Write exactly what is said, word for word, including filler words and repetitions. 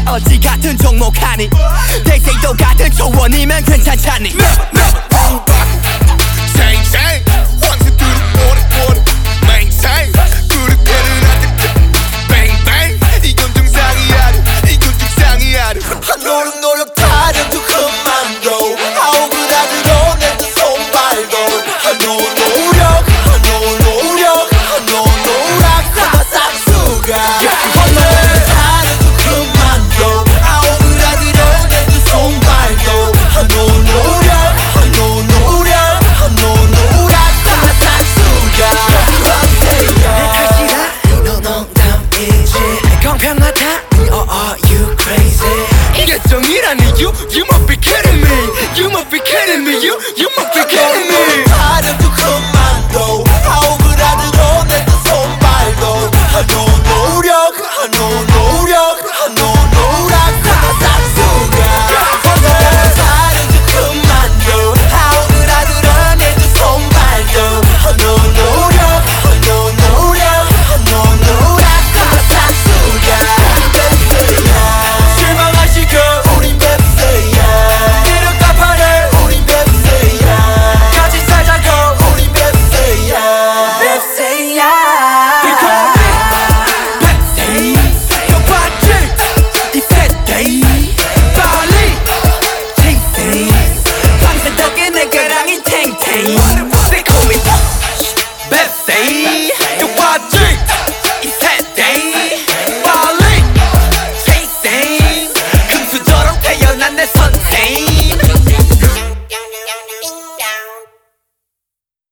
어디 같은 종목하니 대세도 같은 조언이면 괜찮잖니 Never never hold back Same same 원수 두루 오래 오래 Maintain 그릇대는 아들 Bang bang 이건 정상이야 이건 정상이야 한 노력 노력 타려도 그만둬 아우그라들어 내두 손발도 한 노력 한 노력 한 노력 하나 싹수가 한 노력 타려도 그만둬 아우그라들어 내두 손발도 한 노력 한 노력 한 노력 하나 싹수가 내 탓이라 너 농담이지 공평하다 Oh are you crazy 이게 정이란 이유 You must be kidding me You must be kidding me You, you must be kidding me